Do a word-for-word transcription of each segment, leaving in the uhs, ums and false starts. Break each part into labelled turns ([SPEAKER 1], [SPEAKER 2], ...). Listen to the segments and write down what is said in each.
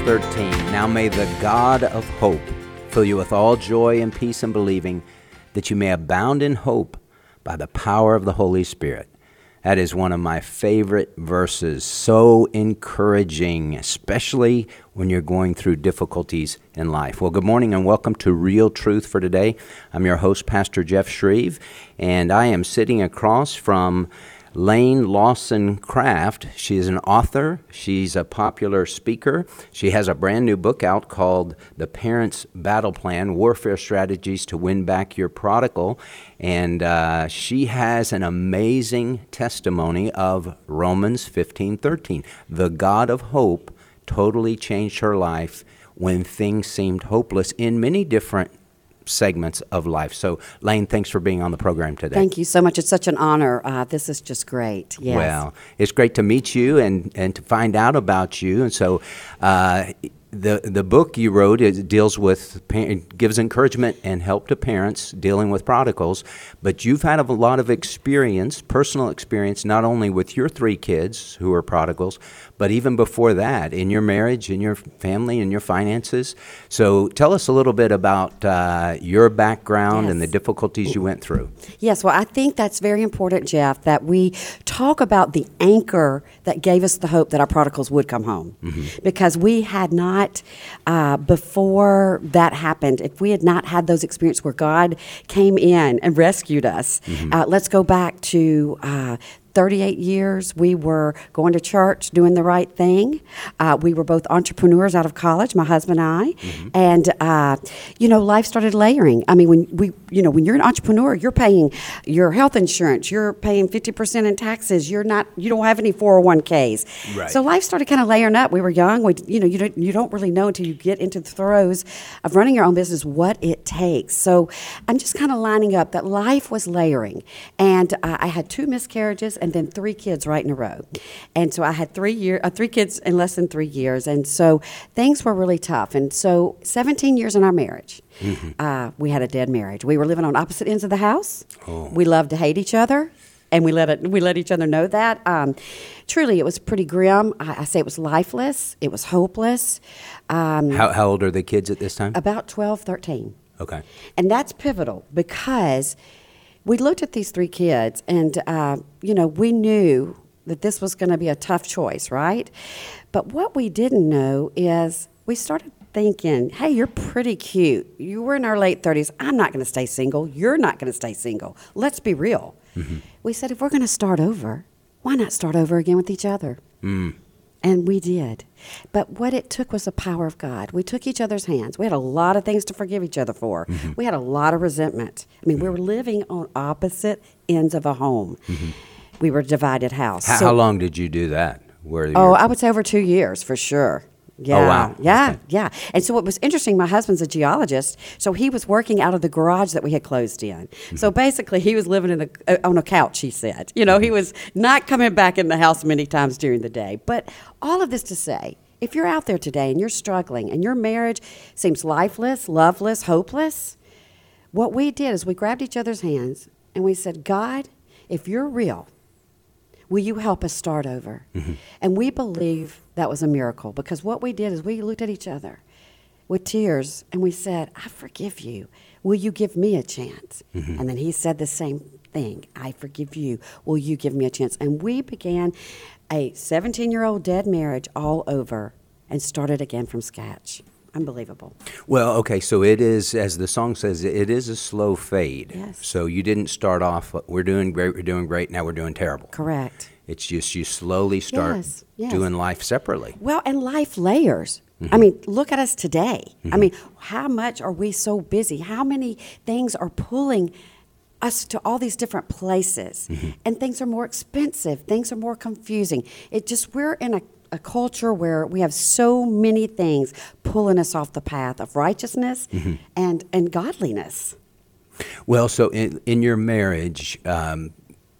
[SPEAKER 1] thirteen. Now may the God of hope fill you with all joy and peace in believing, that you may abound in hope by the power of the Holy Spirit. That is one of my favorite verses, so encouraging, especially when you're going through difficulties in life. Well, good morning and welcome to Real Truth for today. I'm your host, Pastor Jeff Shreve, and I am sitting across from Lane Lawson Craft. She is an author. She's a popular speaker. She has a brand new book out called The Parent's Battle Plan, Warfare Strategies to Win Back Your Prodigal. And uh, she has an amazing testimony of Romans fifteen thirteen. The God of hope totally changed her life when things seemed hopeless in many different segments of life. So, Lane, thanks for being on the program today.
[SPEAKER 2] Thank you so much. It's such an honor. Uh, this is just great. Yes.
[SPEAKER 1] Well, it's great to meet you and, and to find out about you. And so, uh, the the book you wrote it deals with it gives encouragement and help to parents dealing with prodigals. But you've had a lot of experience, personal experience, not only with your three kids who are prodigals, but even before that, in your marriage, in your family, in your finances. So tell us a little bit about uh, your background
[SPEAKER 2] Yes.
[SPEAKER 1] and the difficulties you went through.
[SPEAKER 2] Yes, well, I think that's very important, Jeff, that we talk about the anchor that gave us the hope that our prodigals would come home. Mm-hmm. Because we had not, uh, before that happened, if we had not had those experiences where God came in and rescued us, mm-hmm. uh, let's go back to uh, thirty-eight years, we were going to church, doing the right thing. Uh, we were both entrepreneurs out of college, my husband and I. Mm-hmm. And, uh, you know, life started layering. I mean, when we, you know, when you're an entrepreneur, you're paying your health insurance, you're paying fifty percent in taxes, you're not, you don't have any four oh one k's.
[SPEAKER 1] Right.
[SPEAKER 2] So life started kind of layering up. We were young. We, you know, you don't, you don't really know until you get into the throes of running your own business what it takes. So I'm just kind of lining up that life was layering. And uh, I had two miscarriages and then three kids right in a row. And so I had three year, uh, three kids in less than three years. And so things were really tough. And so seventeen years in our marriage, mm-hmm. uh, we had a dead marriage. We were living on opposite ends of the house. Oh. We loved to hate each other. And we let it, we let each other know that. Um, truly, it was pretty grim. I, I say it was lifeless. It was hopeless. Um,
[SPEAKER 1] How, how old are the kids at this time?
[SPEAKER 2] About twelve, thirteen.
[SPEAKER 1] Okay.
[SPEAKER 2] And that's pivotal because we looked at these three kids and, uh, you know, we knew that this was going to be a tough choice, right? But what we didn't know is we started thinking, hey, you're pretty cute. You were in our late thirties. I'm not going to stay single. You're not going to stay single. Let's be real. Mm-hmm. We said, if we're going to start over, why not start over again with each other? Mm. And we did. But what it took was the power of God. We took each other's hands. We had a lot of things to forgive each other for. Mm-hmm. We had a lot of resentment. I mean, mm-hmm. we were living on opposite ends of a home. Mm-hmm. We were a divided house.
[SPEAKER 1] How,
[SPEAKER 2] so,
[SPEAKER 1] how long did you do that? Where
[SPEAKER 2] oh, I would say over two years for sure. Yeah,
[SPEAKER 1] oh, wow.
[SPEAKER 2] yeah,
[SPEAKER 1] okay.
[SPEAKER 2] yeah. And so what was interesting, my husband's a geologist, so he was working out of the garage that we had closed in. Mm-hmm. So basically, he was living in the, uh, on a couch, he said. You know, mm-hmm. he was not coming back in the house many times during the day. But all of this to say, if you're out there today and you're struggling and your marriage seems lifeless, loveless, hopeless, what we did is we grabbed each other's hands and we said, God, if you're real, will you help us start over? Mm-hmm. And we believe that was a miracle because what we did is we looked at each other with tears and we said, I forgive you. Will you give me a chance? Mm-hmm. And then he said the same thing. I forgive you. Will you give me a chance? And we began a seventeen-year-old dead marriage all over and started again from scratch. Unbelievable.
[SPEAKER 1] Well, okay, so it is, as the song says, it is a slow fade.
[SPEAKER 2] Yes.
[SPEAKER 1] So you didn't start off, we're doing great, we're doing great, now we're doing terrible.
[SPEAKER 2] Correct.
[SPEAKER 1] It's just you slowly start
[SPEAKER 2] yes, yes.
[SPEAKER 1] doing life separately.
[SPEAKER 2] Well, and life layers. Mm-hmm. I mean, look at us today. Mm-hmm. I mean, how much are we so busy? How many things are pulling us to all these different places? Mm-hmm. And things are more expensive. Things are more confusing. It just, we're in a a culture where we have so many things pulling us off the path of righteousness mm-hmm. and, and godliness.
[SPEAKER 1] Well, so in, in your marriage, um,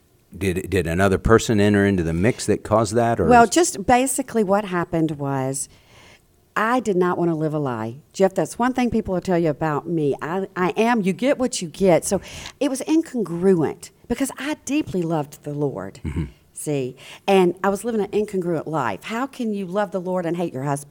[SPEAKER 1] did did another person enter into the mix that caused that? Or
[SPEAKER 2] well, just basically what happened was I did not want to live a lie. Jeff, that's one thing people will tell you about me. I, I am, you get what you get. So it was incongruent because I deeply loved the Lord. Mm-hmm. See, and I was living an incongruent life. How can you love the Lord and hate your husband?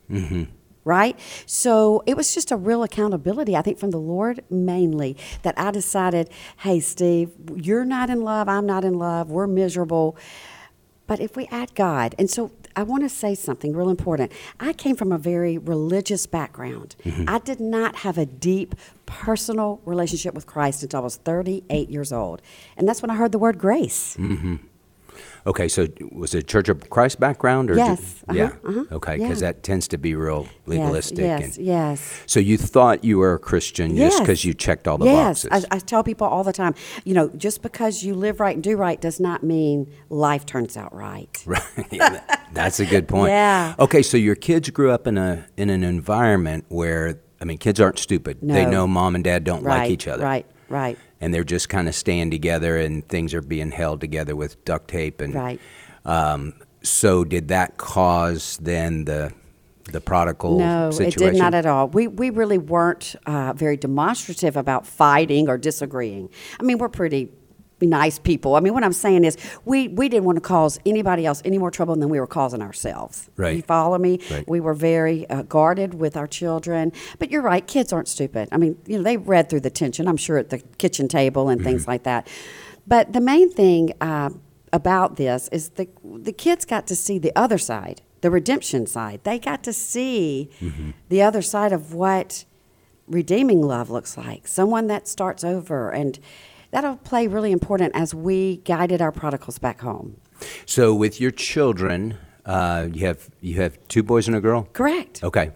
[SPEAKER 1] Mm-hmm.
[SPEAKER 2] Right? So it was just a real accountability, I think, from the Lord mainly, that I decided, hey, Steve, you're not in love, I'm not in love, we're miserable. But if we add God, and so I want to say something real important. I came from a very religious background.
[SPEAKER 1] Mm-hmm.
[SPEAKER 2] I did not have a deep personal relationship with Christ until I was thirty-eight years old. And that's when I heard the word grace.
[SPEAKER 1] Mm-hmm. Okay, so was it Church of Christ background? Or
[SPEAKER 2] Yes.
[SPEAKER 1] Did, yeah.
[SPEAKER 2] Uh-huh, uh-huh,
[SPEAKER 1] Okay,
[SPEAKER 2] yeah.
[SPEAKER 1] because that tends to be real legalistic.
[SPEAKER 2] Yes, yes,
[SPEAKER 1] and,
[SPEAKER 2] yes.
[SPEAKER 1] So you thought you were a Christian
[SPEAKER 2] Yes.
[SPEAKER 1] just because you checked all the
[SPEAKER 2] yes.
[SPEAKER 1] boxes.
[SPEAKER 2] I, I tell people all the time, you know, just because you live right and do right does not mean life turns out right.
[SPEAKER 1] Right. That- That's a good point.
[SPEAKER 2] Yeah.
[SPEAKER 1] Okay, so your kids grew up in a in an environment where, I mean, kids aren't stupid.
[SPEAKER 2] No.
[SPEAKER 1] They know mom and dad don't
[SPEAKER 2] Right,
[SPEAKER 1] like each other.
[SPEAKER 2] right, right.
[SPEAKER 1] And they're just kind of staying together and things are being held together with duct tape. And
[SPEAKER 2] Right.
[SPEAKER 1] um, so did that cause then the the prodigal
[SPEAKER 2] No,
[SPEAKER 1] situation?
[SPEAKER 2] it did not at all. We we really weren't uh, very demonstrative about fighting or disagreeing. I mean, we're pretty nice people. I mean, what I'm saying is we, we didn't want to cause anybody else any more trouble than we were causing ourselves.
[SPEAKER 1] Right.
[SPEAKER 2] You follow me?
[SPEAKER 1] Right.
[SPEAKER 2] We were very uh, guarded with our children. But you're right, kids aren't stupid. I mean, you know, they read through the tension, I'm sure, at the kitchen table and things like that. But the main thing uh, about this is the the kids got to see the other side, the redemption side. They got to see
[SPEAKER 1] Mm-hmm.
[SPEAKER 2] the other side of what redeeming love looks like, someone that starts over. And that'll play really important as we guided our prodigals back home.
[SPEAKER 1] So with your children, uh, you have you have two boys and a girl?
[SPEAKER 2] Correct.
[SPEAKER 1] Okay.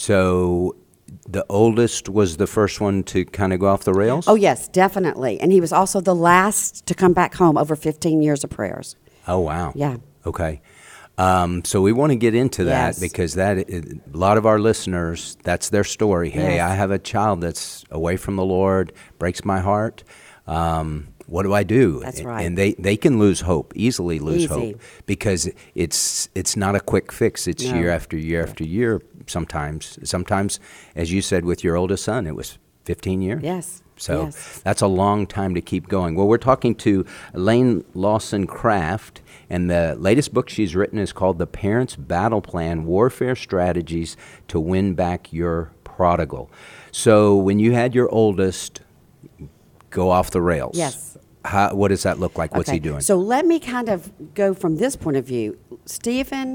[SPEAKER 1] So the oldest was the first one to kind of go off the rails?
[SPEAKER 2] Oh, yes, definitely. And he was also the last to come back home over fifteen years of prayers.
[SPEAKER 1] Oh, wow.
[SPEAKER 2] Yeah.
[SPEAKER 1] Okay. Um, so we want to get into that
[SPEAKER 2] Yes.
[SPEAKER 1] because that a lot of our listeners, that's their story. Hey,
[SPEAKER 2] Yes.
[SPEAKER 1] I have a child that's away from the Lord, breaks my heart. Um, what do I do?
[SPEAKER 2] That's
[SPEAKER 1] And-
[SPEAKER 2] right.
[SPEAKER 1] And they, they can lose hope, easily lose
[SPEAKER 2] Easy.
[SPEAKER 1] hope, because it's it's not a quick fix. It's
[SPEAKER 2] No.
[SPEAKER 1] year after year after year sometimes. Sometimes, as you said with your oldest son, it was fifteen years.
[SPEAKER 2] Yes.
[SPEAKER 1] So
[SPEAKER 2] Yes.
[SPEAKER 1] that's a long time to keep going. Well, we're talking to Elaine Lawson Craft, and the latest book she's written is called The Parent's Battle Plan, Warfare Strategies to Win Back Your Prodigal. So when you had your oldest go off the rails,
[SPEAKER 2] Yes.
[SPEAKER 1] how, what does that look like? What's
[SPEAKER 2] Okay,
[SPEAKER 1] he doing?
[SPEAKER 2] So let me kind of go from this point of view. Stephen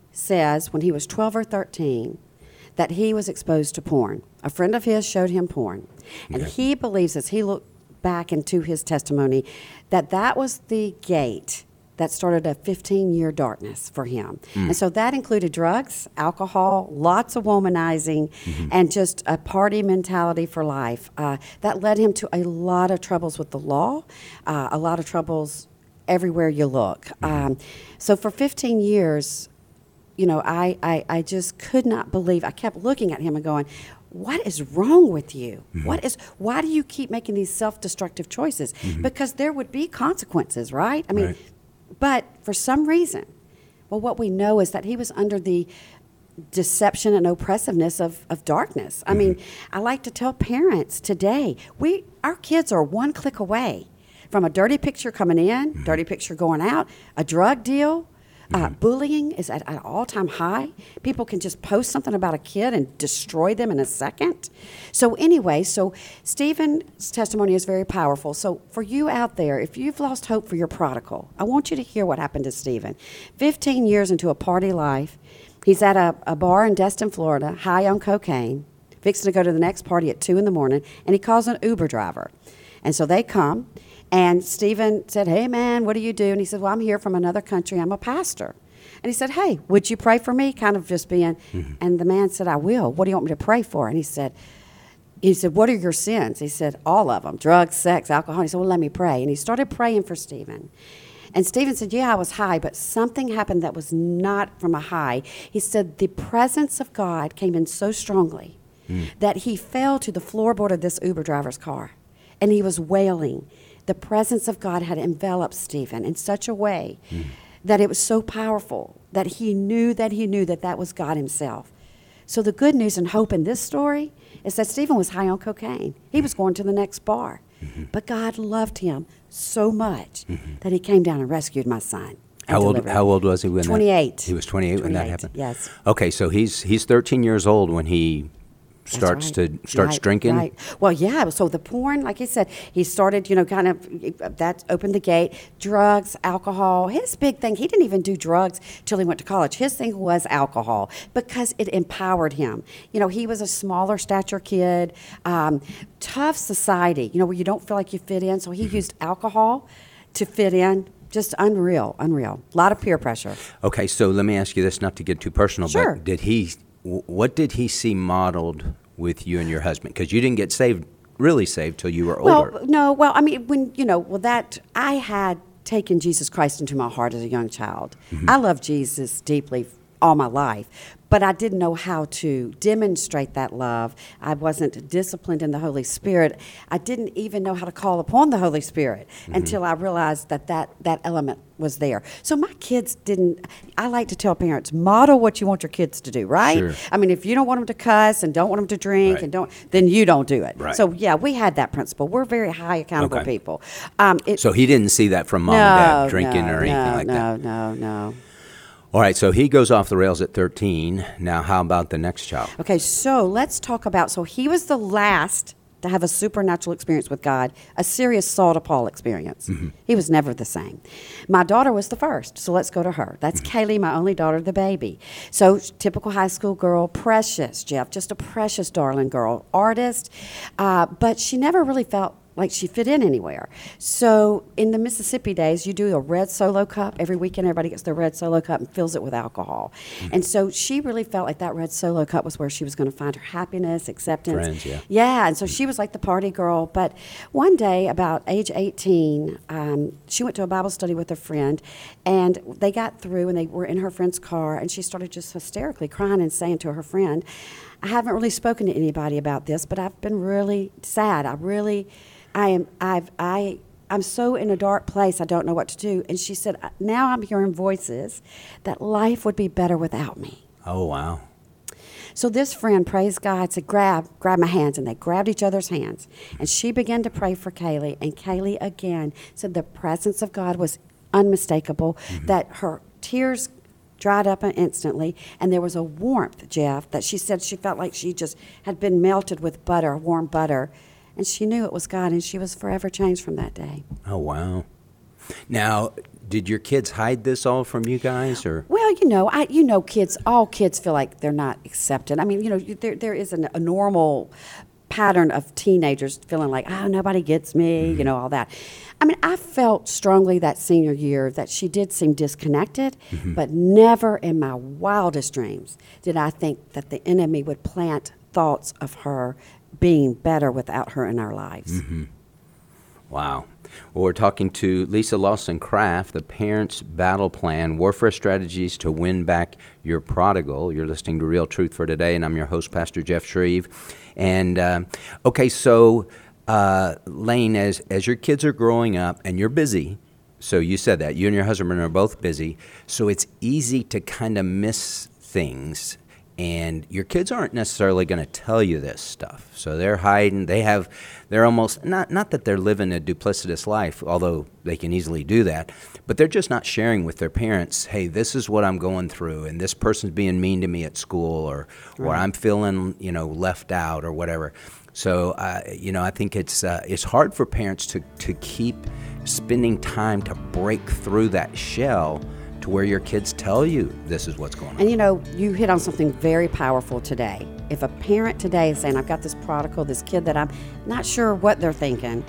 [SPEAKER 2] says when he was twelve or thirteen that he was exposed to porn. A friend of his showed him porn. And
[SPEAKER 1] Okay.
[SPEAKER 2] he believes, as he looked back into his testimony, that that was the gate that started a fifteen-year darkness for him. And so that included drugs, alcohol, lots of womanizing, and just a party mentality for life. Uh, that led him to a lot of troubles with the law, uh, a lot of troubles everywhere you look. Um, so for fifteen years, you know, I, I, I just could not believe. I kept looking at him and going, what is wrong with you? What is, why do you keep making these self-destructive choices? Because there would be consequences, right? I mean,
[SPEAKER 1] Right.
[SPEAKER 2] but for some reason, well, what we know is that he was under the deception and oppressiveness of, of darkness. I mean, I like to tell parents today, we our kids are one click away from a dirty picture coming in, dirty picture going out, a drug deal. Uh, bullying is at an all-time high. People can just post something about a kid and destroy them in a second. So anyway, so Stephen's testimony is very powerful. So for you out there, if you've lost hope for your prodigal, I want you to hear what happened to Stephen. fifteen years into a party life, he's at a, a bar in Destin, Florida, high on cocaine, fixing to go to the next party at two in the morning, and he calls an Uber driver. And so they come. And Stephen said, hey, man, what do you do? And he said, well, I'm here from another country. I'm a pastor. And he said, hey, would you pray for me? Kind of just being, mm-hmm. And the man said, I will. What do you want me to pray for? And he said, he said, what are your sins? He said, all of them, drugs, sex, alcohol. He said, well, let me pray. And he started praying for Stephen. And Stephen said, yeah, I was high, but something happened that was not from a high. He said, the presence of God came in so strongly mm. that he fell to the floorboard of this Uber driver's car. And he was wailing. The presence of God had enveloped Stephen in such a way mm. that it was so powerful that he knew that he knew that that was God himself. So the good news and hope in this story is that Stephen was high on cocaine. He was going to the next bar. Mm-hmm. But God loved him so much mm-hmm. that he came down and rescued my son. and
[SPEAKER 1] How old?
[SPEAKER 2] delivered.
[SPEAKER 1] How old was he when
[SPEAKER 2] twenty-eight.
[SPEAKER 1] That, he was twenty-eight when that happened.
[SPEAKER 2] Yes.
[SPEAKER 1] Okay, so he's he's thirteen years old when he starts
[SPEAKER 2] right.
[SPEAKER 1] to starts
[SPEAKER 2] right,
[SPEAKER 1] drinking.
[SPEAKER 2] Right. Well, yeah. So the porn, like I said, he started, you know, kind of that opened the gate. Drugs, alcohol. His big thing, he didn't even do drugs till he went to college. His thing was alcohol because it empowered him. You know, he was a smaller stature kid, um, tough society. You know, where you don't feel like you fit in. So he used alcohol to fit in. Just unreal, unreal. A lot of peer pressure.
[SPEAKER 1] Okay, so let me ask you this, not to get too personal,
[SPEAKER 2] Sure.
[SPEAKER 1] but did he? What did he see modeled with you and your husband? Because you didn't get saved, really saved, till you were older.
[SPEAKER 2] Well, no. Well, I mean, when you know, well, that I had taken Jesus Christ into my heart as a young child. Mm-hmm. I loved Jesus deeply all my life, but I didn't know how to demonstrate that love. I wasn't disciplined in the Holy Spirit. I didn't even know how to call upon the Holy Spirit mm-hmm. until I realized that, that that element was there. So my kids didn't, I like to tell parents, model what you want your kids to do, right?
[SPEAKER 1] Sure.
[SPEAKER 2] I mean, if you don't want them to cuss and don't want them to drink
[SPEAKER 1] right.
[SPEAKER 2] and don't, then you don't do it.
[SPEAKER 1] Right.
[SPEAKER 2] So yeah, we had that principle. We're very high accountable
[SPEAKER 1] okay.
[SPEAKER 2] people. Um, it,
[SPEAKER 1] so he didn't see that from mom
[SPEAKER 2] no,
[SPEAKER 1] and dad drinking
[SPEAKER 2] no,
[SPEAKER 1] or anything
[SPEAKER 2] no,
[SPEAKER 1] like
[SPEAKER 2] no,
[SPEAKER 1] that?
[SPEAKER 2] No, no, no.
[SPEAKER 1] All right, so he goes off the rails at thirteen. Now, how about the next child?
[SPEAKER 2] Okay, so let's talk about, so he was the last to have a supernatural experience with God, a serious Saul to Paul experience. Mm-hmm. He was never the same. My daughter was the first, so let's go to her. That's mm-hmm. Kaylee, my only daughter, the baby. So typical high school girl, precious, Jeff, just a precious darling girl, artist, uh, but she never really felt like she fit in anywhere. So in the Mississippi days, you do a red Solo cup. Every weekend, everybody gets their red Solo cup and fills it with alcohol. Mm-hmm. And so she really felt like that red Solo cup was where she was going to find her happiness, acceptance.
[SPEAKER 1] Friends, yeah.
[SPEAKER 2] Yeah, and so she was like the party girl. But one day, about age eighteen, um, she went to a Bible study with a friend, and they got through, and they were in her friend's car, and she started just hysterically crying and saying to her friend, I haven't really spoken to anybody about this, but I've been really sad. I really... I am I've I I'm so in a dark place I don't know what to do. And she said, now I'm hearing voices that life would be better without me.
[SPEAKER 1] Oh wow.
[SPEAKER 2] So this friend, praise God, said, grab, grab my hands, and they grabbed each other's hands. And she began to pray for Kaylee, and Kaylee again said the presence of God was unmistakable, mm-hmm. that her tears dried up instantly, and there was a warmth, Jeff, that she said she felt like she just had been melted with butter, warm butter. And she knew it was God, and she was forever changed from that day.
[SPEAKER 1] Oh, wow. Now, did your kids hide this all from you guys, or?
[SPEAKER 2] Well, you know, I, you know, kids, all kids feel like they're not accepted. I mean, you know, there there is an, a normal pattern of teenagers feeling like, oh, nobody gets me, mm-hmm. you know, all that. I mean, I felt strongly that senior year that she did seem disconnected, mm-hmm. but never in my wildest dreams did I think that the enemy would plant thoughts of her being better without her in our lives.
[SPEAKER 1] Mm-hmm. Wow. Well, we're talking to Lisa Lawson-Craft, the Parents Battle Plan, Warfare Strategies to Win Back Your Prodigal. You're listening to Real Truth for Today, and I'm your host, Pastor Jeff Shreve. And, uh, okay, so, uh, Lane, as, as your kids are growing up, and you're busy, so you said that, you and your husband are both busy, so it's easy to kind of miss things. And your kids aren't necessarily going to tell you this stuff. So they're hiding. They have, they're almost, not not that they're living a duplicitous life, although they can easily do that, but they're just not sharing with their parents, hey, this is what I'm going through, and this person's being mean to me at school, or, right. or I'm feeling, you know, left out or whatever. So, uh, you know, I think it's uh, it's hard for parents to, to keep spending time to break through that shell to where your kids tell you this is what's going on.
[SPEAKER 2] And you know, you hit on something very powerful today. If a parent today is saying, I've got this prodigal, this kid that I'm not sure what they're thinking,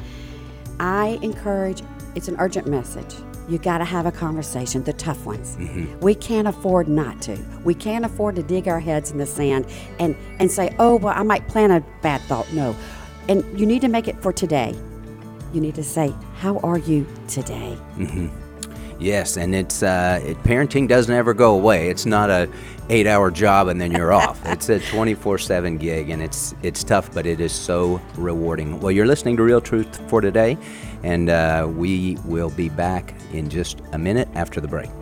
[SPEAKER 2] I encourage, it's an urgent message. You got to have a conversation, the tough ones. Mm-hmm. We can't afford not to. We can't afford to dig our heads in the sand and, and say, oh, well, I might plant a bad thought. No. And you need to make it for today. You need to say, how are you today?
[SPEAKER 1] Mm-hmm. Yes, and it's uh, it, parenting doesn't ever go away. It's not a eight-hour job and then you're off. It's a twenty-four seven gig, and it's it's tough, but it is so rewarding. Well, you're listening to Real Truth for Today, and uh, we will be back in just a minute after the break.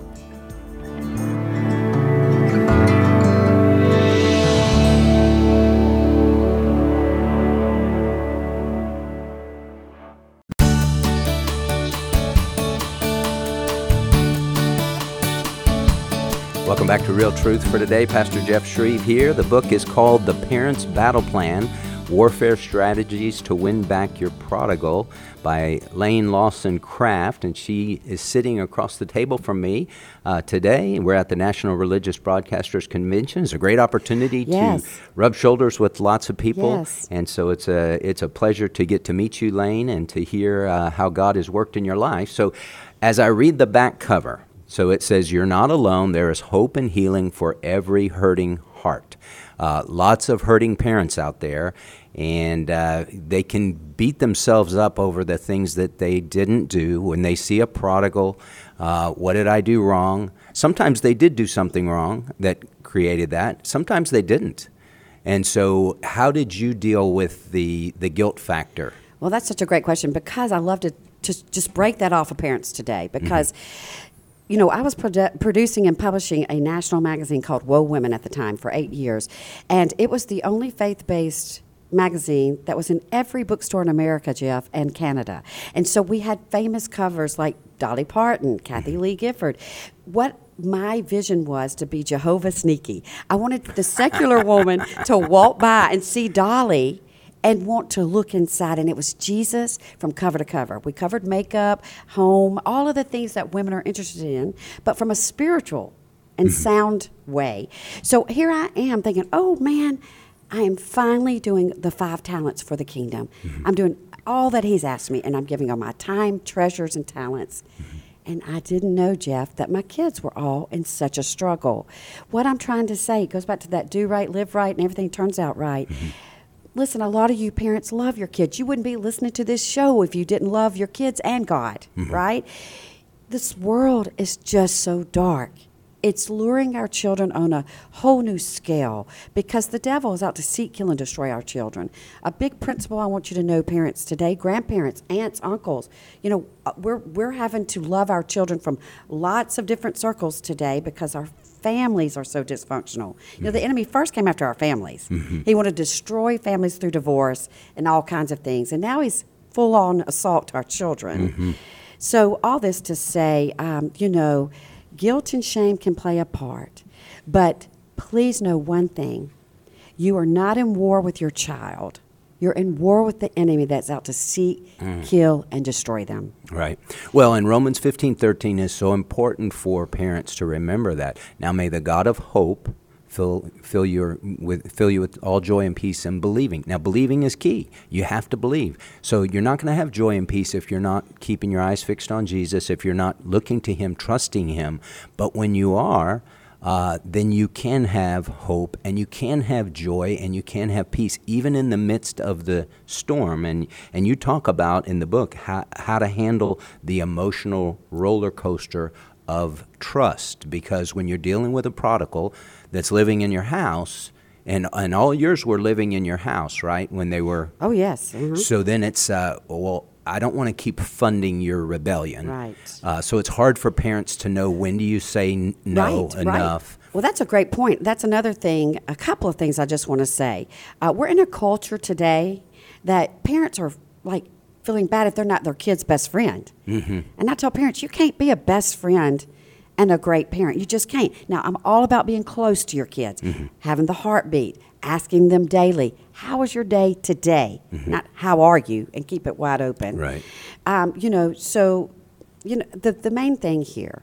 [SPEAKER 1] Welcome back to Real Truth for today. Pastor Jeff Shreve here. The book is called The Parent's Battle Plan, Warfare Strategies to Win Back Your Prodigal by Lane Lawson Craft, and she is sitting across the table from me uh, today. We're at the National Religious Broadcasters Convention. It's a great opportunity
[SPEAKER 2] yes.
[SPEAKER 1] to rub shoulders with lots of people,
[SPEAKER 2] yes.
[SPEAKER 1] and so it's a it's a pleasure to get to meet you, Lane, and to hear uh, how God has worked in your life. So as I read the back cover, so it says, "You're not alone. There is hope and healing for every hurting heart." Uh, lots of hurting parents out there, and uh, they can beat themselves up over the things that they didn't do. When they see a prodigal, uh, what did I do wrong? Sometimes they did do something wrong that created that. Sometimes they didn't. And so how did you deal with the, the guilt factor?
[SPEAKER 2] Well, that's such a great question, because I love to, to just break that off of parents today, because mm-hmm. You know, I was produ- producing and publishing a national magazine called Whoa Women at the time for eight years, and it was the only faith-based magazine that was in every bookstore in America, Jeff, and Canada. And so we had famous covers like Dolly Parton, Kathy Lee Gifford. What my vision was to be Jehovah Sneaky. I wanted the secular woman to walk by and see Dolly and want to look inside, and it was Jesus from cover to cover. We covered makeup, home, all of the things that women are interested in, but from a spiritual and sound way. So here I am thinking, oh man, I am finally doing the five talents for the kingdom. Mm-hmm. I'm doing all that he's asked me, and I'm giving all my time, treasures, and talents. Mm-hmm. And I didn't know, Jeff, that my kids were all in such a struggle. What I'm trying to say, it goes back to that do right, live right, and everything turns out right. Mm-hmm. Listen, a lot of you parents love your kids. You wouldn't be listening to this show if you didn't love your kids and God, mm-hmm. right? This world is just so dark. It's luring our children on a whole new scale, because the devil is out to seek, kill, and destroy our children. A big principle I want you to know, parents today, grandparents, aunts, uncles, you know, we're we're having to love our children from lots of different circles today, because our families are so dysfunctional. You know, the enemy first came after our families. Mm-hmm. He wanted to destroy families through divorce and all kinds of things. And now he's full-on assault to our children. Mm-hmm. So all this to say, um, you know, guilt and shame can play a part. But please know one thing. You are not in war with your child. You're in war with the enemy that's out to seek, mm. kill, and destroy them.
[SPEAKER 1] Right. Well, and Romans fifteen thirteen is so important for parents to remember that. Now may the God of hope fill fill your with fill you with all joy and peace in believing. Now believing is key. You have to believe. So you're not going to have joy and peace if you're not keeping your eyes fixed on Jesus, if you're not looking to him, trusting him. But when you are, Uh, then you can have hope, and you can have joy, and you can have peace, even in the midst of the storm. And and you talk about in the book how, how to handle the emotional roller coaster of trust, because when you're dealing with a prodigal that's living in your house, and and all yours were living in your house, right, when they were...
[SPEAKER 2] Oh, yes. Mm-hmm.
[SPEAKER 1] So then it's, uh, well, I don't want to keep funding your rebellion.
[SPEAKER 2] Right.
[SPEAKER 1] Uh, so it's hard for parents to know, when do you say n- no
[SPEAKER 2] right,
[SPEAKER 1] enough?
[SPEAKER 2] Right. Well, that's a great point. That's another thing, a couple of things I just want to say. Uh, we're in a culture today that parents are like feeling bad if they're not their kid's best friend. Mm-hmm. And I tell parents, you can't be a best friend and a great parent. You just can't. Now, I'm all about being close to your kids, mm-hmm. having the heartbeat, asking them daily, how was your day today? Mm-hmm. Not how are you, and keep it wide open.
[SPEAKER 1] Right.
[SPEAKER 2] Um, you know, so, you know, the, the main thing here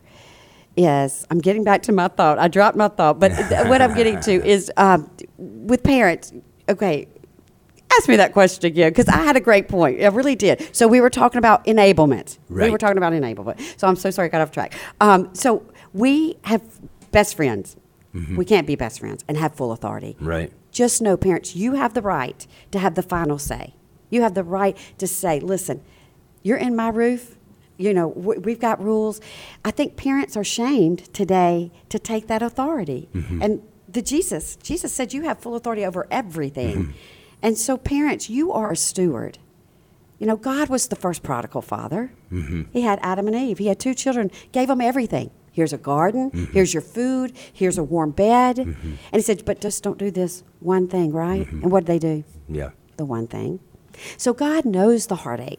[SPEAKER 2] is, I'm getting back to my thought. I dropped my thought, but what I'm getting to is um, with parents, okay, ask me that question again, because I had a great point. I really did. So we were talking about enablement.
[SPEAKER 1] Right.
[SPEAKER 2] We were talking about enablement. So I'm so sorry I got off track. Um, so we have best friends. Mm-hmm. We can't be best friends and have full authority.
[SPEAKER 1] Right.
[SPEAKER 2] Just know, parents, you have the right to have the final say. You have the right to say, listen, you're in my roof. You know, we've got rules. I think parents are shamed today to take that authority. Mm-hmm. And the Jesus, Jesus said you have full authority over everything. Mm-hmm. And so parents, you are a steward. You know, God was the first prodigal father. Mm-hmm. He had Adam and Eve. He had two children, gave them everything. Here's a garden, mm-hmm. here's your food, here's a warm bed. Mm-hmm. And he said, but just don't do this one thing, right? Mm-hmm. And what did they do?
[SPEAKER 1] Yeah.
[SPEAKER 2] The one thing. So God knows the heartache.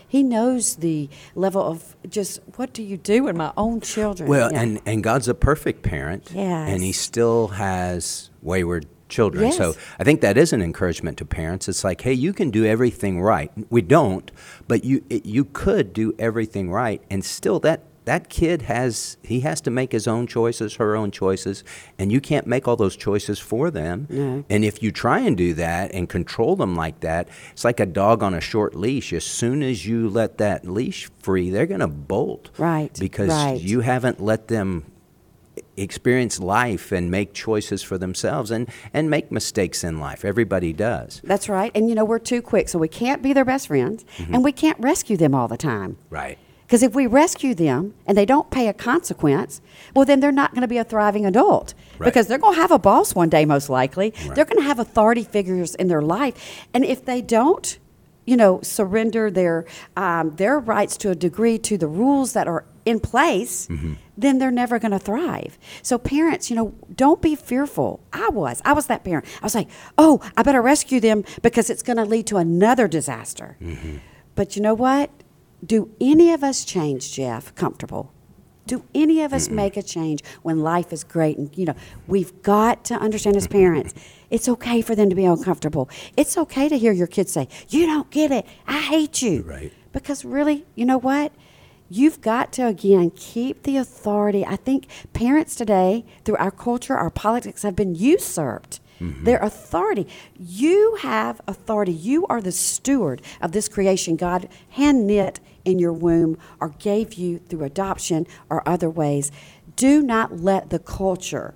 [SPEAKER 2] He knows the level of just what do you do with my own children.
[SPEAKER 1] Well,
[SPEAKER 2] Yeah.
[SPEAKER 1] and, and God's a perfect parent.
[SPEAKER 2] Yes.
[SPEAKER 1] And he still has wayward children.
[SPEAKER 2] Yes.
[SPEAKER 1] So I think that is an encouragement to parents. It's like, hey, you can do everything right. We don't, but you it, you could do everything right, and still that that kid has he has to make his own choices, her own choices, and you can't make all those choices for them.
[SPEAKER 2] No.
[SPEAKER 1] And if you try and do that and control them like that, it's like a dog on a short leash. As soon as you let that leash free, they're going to bolt.
[SPEAKER 2] Right,
[SPEAKER 1] Because
[SPEAKER 2] right.
[SPEAKER 1] you haven't let them experience life and make choices for themselves and, and make mistakes in life. Everybody does.
[SPEAKER 2] That's right. And, you know, we're too quick, so we can't be their best friends,
[SPEAKER 1] Mm-hmm.
[SPEAKER 2] and we can't rescue them all the time.
[SPEAKER 1] Right.
[SPEAKER 2] Because if we rescue them and they don't pay a consequence, well, then they're not going to be a thriving adult.
[SPEAKER 1] Right.
[SPEAKER 2] Because they're going to have a boss one day, most likely.
[SPEAKER 1] Right.
[SPEAKER 2] They're going to have authority figures in their life. And if they don't, you know, surrender their um, their rights to a degree to the rules that are in place,
[SPEAKER 1] Mm-hmm.
[SPEAKER 2] then they're never going to thrive. So parents, you know, don't be fearful. I was. I was that parent. I was like, oh, I better rescue them because it's going to lead to another disaster.
[SPEAKER 1] Mm-hmm.
[SPEAKER 2] But you know what? Do any of us change, Jeff, comfortable? Do any of us
[SPEAKER 1] Mm-mm.
[SPEAKER 2] make a change when life is great? And, you know, we've got to understand as parents, it's okay for them to be uncomfortable. It's okay to hear your kids say, you don't get it. I hate you.
[SPEAKER 1] Right.
[SPEAKER 2] Because really, you know what? You've got to, again, keep the authority. I think parents today, through our culture, our politics, have been usurped.
[SPEAKER 1] Mm-hmm.
[SPEAKER 2] Their authority. You have authority. You are the steward of this creation God hand knit in your womb or gave you through adoption or other ways. Do not let the culture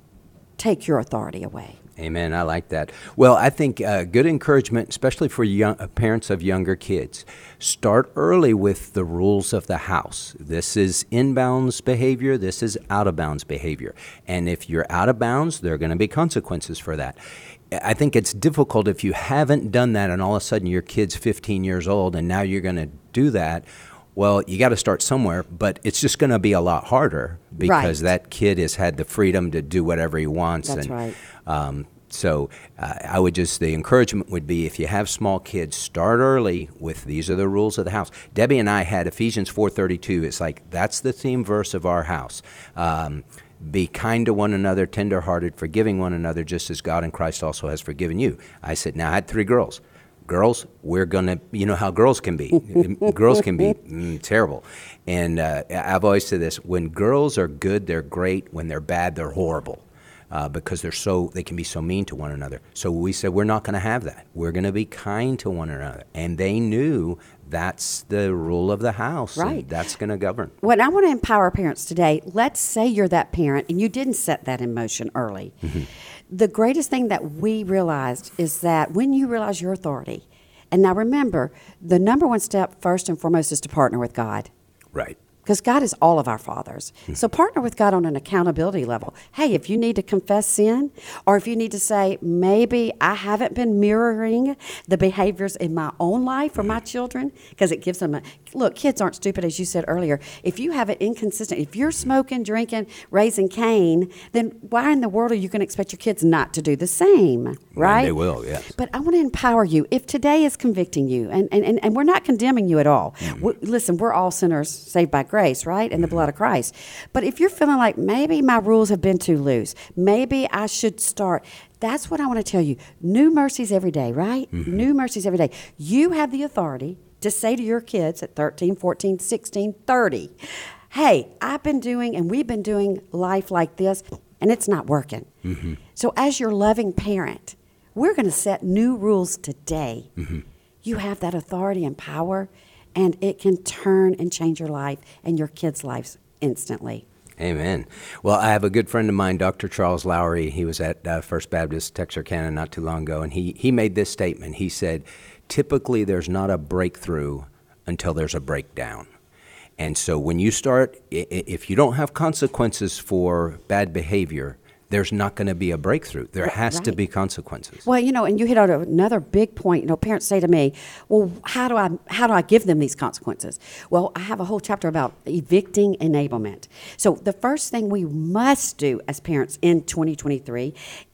[SPEAKER 2] take your authority away.
[SPEAKER 1] Amen. I like that. Well, I think uh, good encouragement, especially for young, uh, parents of younger kids. Start early with the rules of the house. This is inbounds behavior. This is out of bounds behavior. And if you're out of bounds, there are going to be consequences for that. I think it's difficult if you haven't done that and all of a sudden your kid's fifteen years old and now you're going to do that. Well, you got to start somewhere, but it's just going to be a lot harder because
[SPEAKER 2] Right.
[SPEAKER 1] that kid has had the freedom to do whatever he wants.
[SPEAKER 2] That's
[SPEAKER 1] and,
[SPEAKER 2] right.
[SPEAKER 1] Um, so uh, I would just, the encouragement would be if you have small kids, start early with these are the rules of the house. Debbie and I had Ephesians four thirty-two. It's like, that's the theme verse of our house. Um, be kind to one another, tenderhearted, forgiving one another, just as God in Christ also has forgiven you. I said, now I had three girls. Girls, we're going to, you know how girls can be. Girls can be mm, terrible. And uh, I've always said this, when girls are good, they're great. When they're bad, they're horrible. Uh, because they're so they can be so mean to one another. So we said we're not going to have that. We're going to be kind to one another, and they knew that's the rule of the house.
[SPEAKER 2] Right.
[SPEAKER 1] And that's going to govern.
[SPEAKER 2] When I want to empower parents today, let's say you're that parent and you didn't set that in motion early.
[SPEAKER 1] Mm-hmm.
[SPEAKER 2] The greatest thing that we realized is that when you realize your authority, and now remember, the number one step first and foremost is to partner with God.
[SPEAKER 1] Right.
[SPEAKER 2] Because God is all of our fathers. So partner with God on an accountability level. Hey, if you need to confess sin, or if you need to say, maybe I haven't been mirroring the behaviors in my own life for my children, because it gives them a, look, kids aren't stupid, as you said earlier. If you have it inconsistent, if you're smoking, drinking, raising Cain, then why in the world are you going to expect your kids not to do the same, right?
[SPEAKER 1] And they will, yes.
[SPEAKER 2] But I want to empower you. If today is convicting you, and, and, and, and we're not condemning you at all.
[SPEAKER 1] Mm-hmm.
[SPEAKER 2] We, listen, we're all sinners saved by grace, right? In the blood of Christ. But if you're feeling like maybe my rules have been too loose, maybe I should start. That's what I want to tell you. New mercies every day, right?
[SPEAKER 1] Mm-hmm.
[SPEAKER 2] New mercies every day. You have the authority to say to your kids at thirteen, fourteen, sixteen, thirty, hey, I've been doing and we've been doing life like this, and it's not working.
[SPEAKER 1] Mm-hmm.
[SPEAKER 2] So as your loving parent, we're going to set new rules today.
[SPEAKER 1] Mm-hmm.
[SPEAKER 2] You have that authority and power, and it can turn and change your life and your kids' lives instantly.
[SPEAKER 1] Amen. Well, I have a good friend of mine, Doctor Charles Lowry. He was at uh, First Baptist Texarkana not too long ago, and he, he made this statement. He said, typically there's not a breakthrough until there's a breakdown. And so when you start, if you don't have consequences for bad behavior, there's not going to be a breakthrough. There has
[SPEAKER 2] Right.
[SPEAKER 1] to be consequences.
[SPEAKER 2] Well, you know, and you hit on another big point. You know, parents say to me, "Well, how do I how do I give them these consequences?" Well, I have a whole chapter about evicting enablement. So the first thing we must do as parents in twenty twenty-three is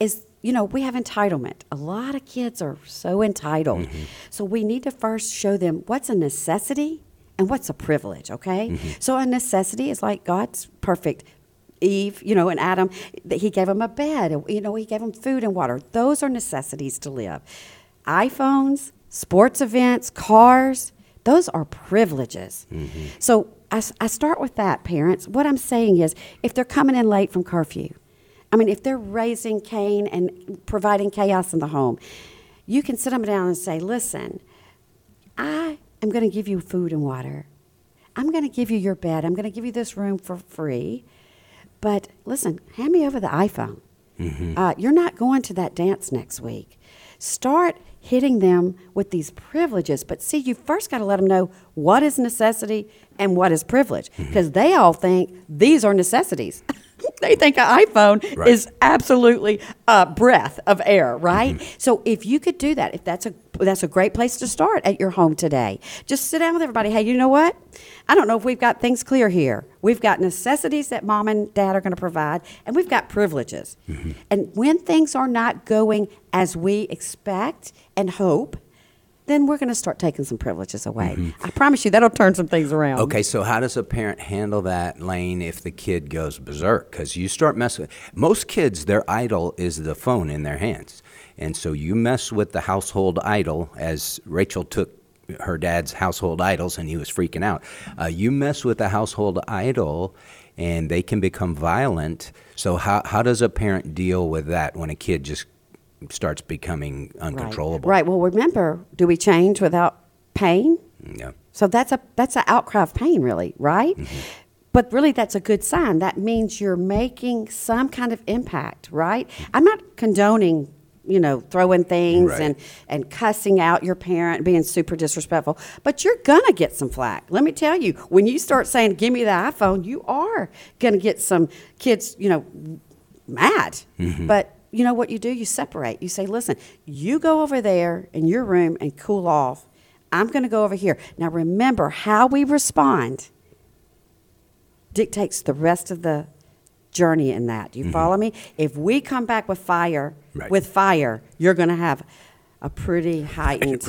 [SPEAKER 2] you know, we have entitlement. A lot of kids are so entitled. Mm-hmm. So we need to first show them what's a necessity and what's a privilege, okay? Mm-hmm. So a necessity is like God's perfect Eve, you know, and Adam, he gave them a bed, you know, he gave them food and water. Those are necessities to live. iPhones, sports events, cars, those are privileges. Mm-hmm. So I, I start with that, parents. What I'm saying is, if they're coming in late from curfew, I mean, if they're raising Cain and providing chaos in the home, you can sit them down and say, listen, I am going to give you food and water. I'm going to give you your bed. I'm going to give you this room for free. But listen, hand me over the iPhone. Mm-hmm. Uh, you're not going to that dance next week. Start hitting them with these privileges. But see, you first got to let them know what is necessity and what is privilege. Because mm-hmm. they all think these are necessities. They think an iPhone right. is absolutely a breath of air, right? Mm-hmm. So if you could do that, if that's a that's a great place to start at your home today. Just sit down with everybody. Hey, you know what? I don't know if we've got things clear here. We've got necessities that mom and dad are going to provide, and we've got privileges. Mm-hmm. And when things are not going as we expect and hope, then we're going to start taking some privileges away. Mm-hmm. I promise you that'll turn some things around.
[SPEAKER 1] Okay, so how does a parent handle that, Lane, if the kid goes berserk? Because you start messing with, most kids, their idol is the phone in their hands. And so you mess with the household idol, as Rachel took her dad's household idols and he was freaking out. Uh, you mess with the household idol and they can become violent. So how, how does a parent deal with that when a kid just starts becoming uncontrollable?
[SPEAKER 2] Right. right. Well, remember, do we change without pain?
[SPEAKER 1] Yeah.
[SPEAKER 2] So that's a that's an outcry of pain, really, right? Mm-hmm. But really, that's a good sign. That means you're making some kind of impact, right? I'm not condoning, you know, throwing things right. and, and cussing out your parent, being super disrespectful, but you're going to get some flack. Let me tell you, when you start saying, give me the iPhone, you are going to get some kids, you know, mad. Mm-hmm. But you know what you do? You separate. You say, listen, you go over there in your room and cool off. I'm going to go over here. Now, remember, how we respond dictates the rest of the journey in that. Do you mm-hmm. follow me? If we come back with fire, right. with fire, you're going to have a pretty heightened.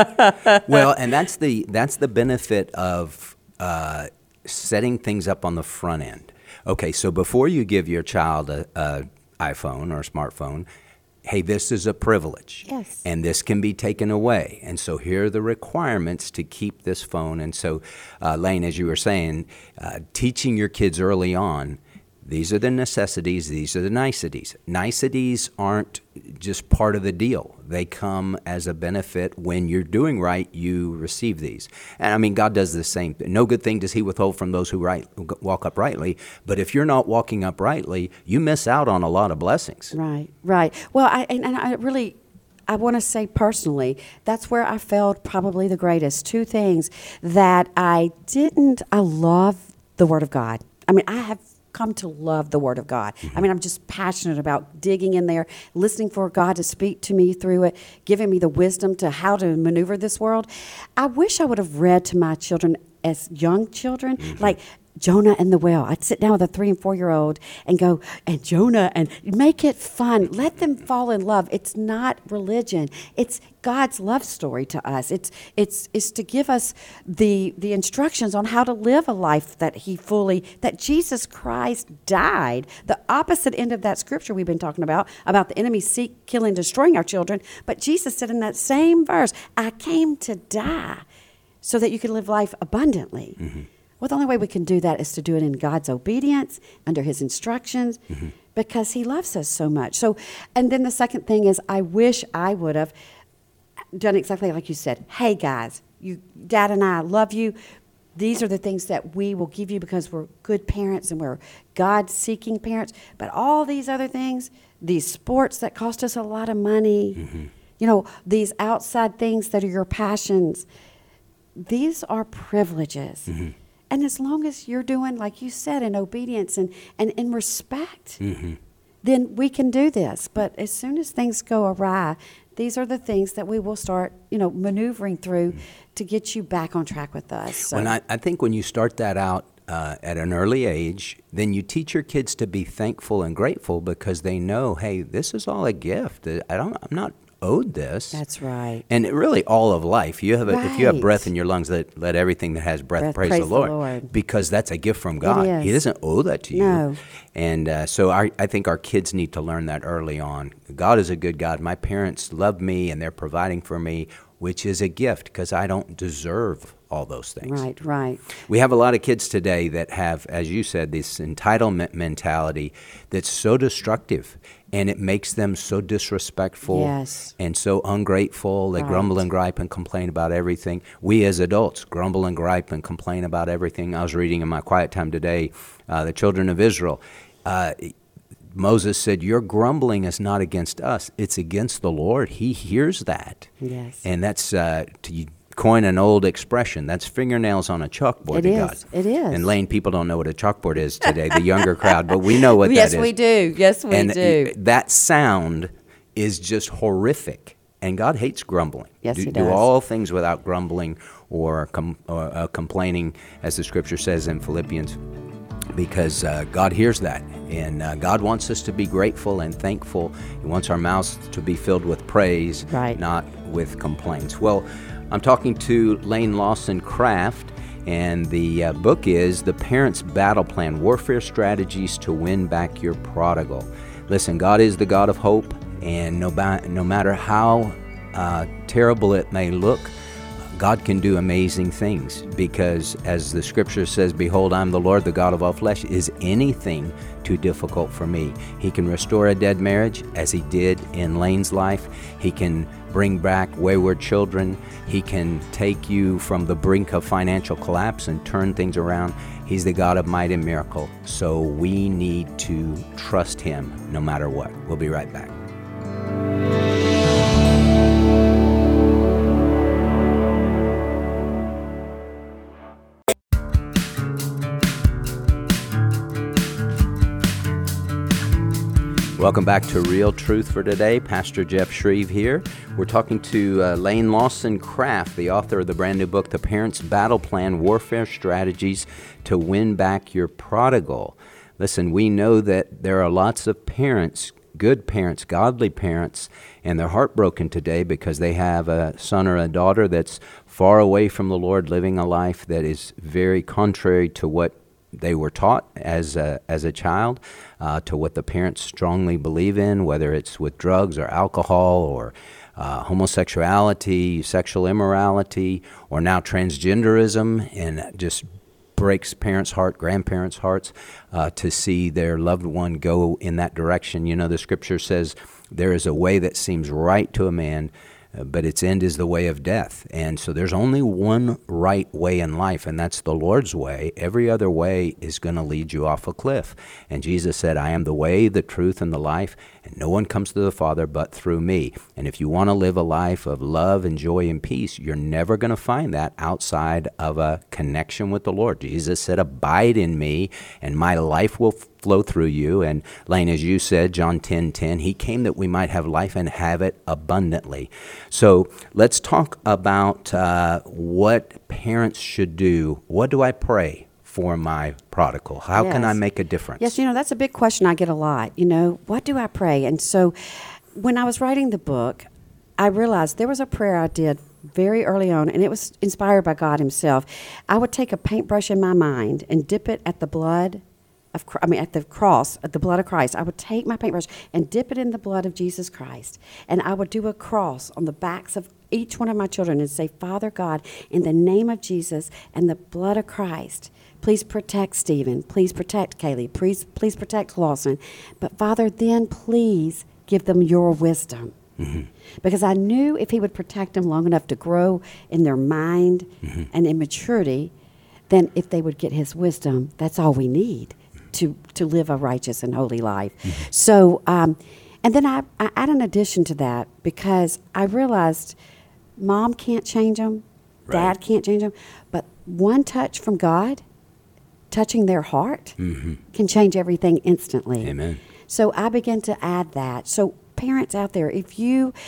[SPEAKER 1] Well, and that's the that's the benefit of uh, setting things up on the front end. Okay, so before you give your child a, a iPhone or a smartphone, hey, this is a privilege.
[SPEAKER 2] Yes.
[SPEAKER 1] And this can be taken away. And so here are the requirements to keep this phone. And so, uh, Lane, as you were saying, uh, teaching your kids early on, these are the necessities, these are the niceties. Niceties aren't just part of the deal. They come as a benefit. When you're doing right, you receive these. And I mean, God does the same thing. No good thing does he withhold from those who right, walk uprightly. But if you're not walking uprightly, you miss out on a lot of blessings.
[SPEAKER 2] Right, right. Well, I, and, and I really, I want to say personally, that's where I failed probably the greatest. Two things that I didn't, I love the Word of God. I mean, I have come to love the Word of God. Mm-hmm. I mean, I'm just passionate about digging in there, listening for God to speak to me through it, giving me the wisdom to how to maneuver this world. I wish I would have read to my children as young children, mm-hmm. like Jonah and the whale. I'd sit down with a three and four year old and go, and Jonah, and make it fun. Let them fall in love. It's not religion. It's God's love story to us. It's it's it's to give us the the instructions on how to live a life that he fully, that Jesus Christ died. The opposite end of that scripture we've been talking about, about the enemy seek, killing, destroying our children. But Jesus said in that same verse, I came to die so that you could live life abundantly. Mm-hmm. Well, the only way we can do that is to do it in God's obedience, under his instructions, mm-hmm. because he loves us so much. So, and then the second thing is, I wish I would have done exactly like you said. Hey, guys, you, Dad and I love you. These are the things that we will give you because we're good parents and we're God-seeking parents. But all these other things, these sports that cost us a lot of money, mm-hmm. you know, these outside things that are your passions, these are privileges. Mm-hmm. And as long as you're doing, like you said, in obedience and, and in respect, mm-hmm. then we can do this. But as soon as things go awry, these are the things that we will start, you know, maneuvering through mm-hmm. to get you back on track with us. So.
[SPEAKER 1] When I, I think when you start that out uh, at an early age, then you teach your kids to be thankful and grateful because they know, hey, this is all a gift. I don't, I'm not owed this.
[SPEAKER 2] That's right.
[SPEAKER 1] And it really all of life. You have a,
[SPEAKER 2] right.
[SPEAKER 1] If you have breath in your lungs, let, let everything that has breath,
[SPEAKER 2] breath
[SPEAKER 1] praise,
[SPEAKER 2] praise
[SPEAKER 1] the, Lord,
[SPEAKER 2] the Lord.
[SPEAKER 1] Because that's a gift from God.
[SPEAKER 2] It is.
[SPEAKER 1] He doesn't owe that to you.
[SPEAKER 2] No.
[SPEAKER 1] And uh, so I, I think our kids need to learn that early on. God is a good God. My parents love me and they're providing for me, which is a gift because I don't deserve all those things.
[SPEAKER 2] Right, right.
[SPEAKER 1] We have a lot of kids today that have, as you said, this entitlement mentality that's so destructive, and it makes them so disrespectful
[SPEAKER 2] yes.
[SPEAKER 1] and so ungrateful. They
[SPEAKER 2] right.
[SPEAKER 1] grumble and gripe and complain about everything. We as adults grumble and gripe and complain about everything. I was reading in my quiet time today, uh, the children of Israel. Uh, Moses said, your grumbling is not against us. It's against the Lord. He hears that.
[SPEAKER 2] Yes.
[SPEAKER 1] And that's, uh, to coin an old expression, that's fingernails on a chalkboard
[SPEAKER 2] it
[SPEAKER 1] to
[SPEAKER 2] is.
[SPEAKER 1] God.
[SPEAKER 2] It is.
[SPEAKER 1] And Lane, people don't know what a chalkboard is today, the younger crowd, but we know what
[SPEAKER 2] yes,
[SPEAKER 1] that is.
[SPEAKER 2] Yes, we do. Yes, we
[SPEAKER 1] and
[SPEAKER 2] do.
[SPEAKER 1] That sound is just horrific. And God hates grumbling.
[SPEAKER 2] Yes,
[SPEAKER 1] do,
[SPEAKER 2] he does.
[SPEAKER 1] Do all things without grumbling or, com- or uh, complaining, as the scripture says in Philippians, because uh, God hears that. And uh, God wants us to be grateful and thankful. He wants our mouths to be filled with praise,
[SPEAKER 2] right.
[SPEAKER 1] not with complaints. Well, I'm talking to Lane Lawson Craft, and the uh, book is The Parent's Battle Plan, Warfare Strategies to Win Back Your Prodigal. Listen, God is the God of hope, and no, ba- no matter how uh, terrible it may look, God can do amazing things because, as the scripture says, behold, I'm the Lord, the God of all flesh. Is anything too difficult for me? He can restore a dead marriage, as he did in Lane's life. He can bring back wayward children. He can take you from the brink of financial collapse and turn things around. He's the God of might and miracle. So we need to trust him no matter what. We'll be right back. Welcome back to Real Truth for Today. Pastor Jeff Shreve here. We're talking to uh, Lane Lawson Craft, the author of the brand new book, The Parent's Battle Plan, Warfare Strategies to Win Back Your Prodigal. Listen, we know that there are lots of parents, good parents, godly parents, and they're heartbroken today because they have a son or a daughter that's far away from the Lord, living a life that is very contrary to what they were taught as a, as a child, uh, to what the parents strongly believe in, whether it's with drugs or alcohol or uh, homosexuality, sexual immorality, or now transgenderism, and it just breaks parents' heart, grandparents' hearts, uh, to see their loved one go in that direction. You know, the scripture says there is a way that seems right to a man, Uh, but its end is the way of death. And so there's only one right way in life, and that's the Lord's way. Every other way is going to lead you off a cliff. And Jesus said, I am the way, the truth, and the life, and no one comes to the Father but through me. And if you want to live a life of love and joy and peace, you're never going to find that outside of a connection with the Lord. Jesus said, abide in me, and my life will flow through you. And Lane, as you said, John ten ten, he came that we might have life and have it abundantly. So let's talk about uh, what parents should do. What do I pray for my prodigal? How
[SPEAKER 2] yes.
[SPEAKER 1] can I make a difference?
[SPEAKER 2] Yes, you know, that's a big question I get a lot. You know, what do I pray? And so when I was writing the book, I realized there was a prayer I did very early on, and it was inspired by God himself. I would take a paintbrush in my mind and dip it at the blood Of, I mean, at the cross, at the blood of Christ. I would take my paintbrush and dip it in the blood of Jesus Christ. And I would do a cross on the backs of each one of my children and say, Father God, in the name of Jesus and the blood of Christ, please protect Stephen. Please protect Kaylee. Please, please protect Lawson. But Father, then please give them your wisdom. Mm-hmm. Because I knew if he would protect them long enough to grow in their mind mm-hmm. and in maturity, then if they would get his wisdom, that's all we need to to live a righteous and holy life. Mm-hmm. So, um, and then I, I add an addition to that because I realized mom can't change them, right. Dad can't change them, but one touch from God, touching their heart, mm-hmm. can change everything instantly.
[SPEAKER 1] Amen.
[SPEAKER 2] So I began to add that. So parents out there, if you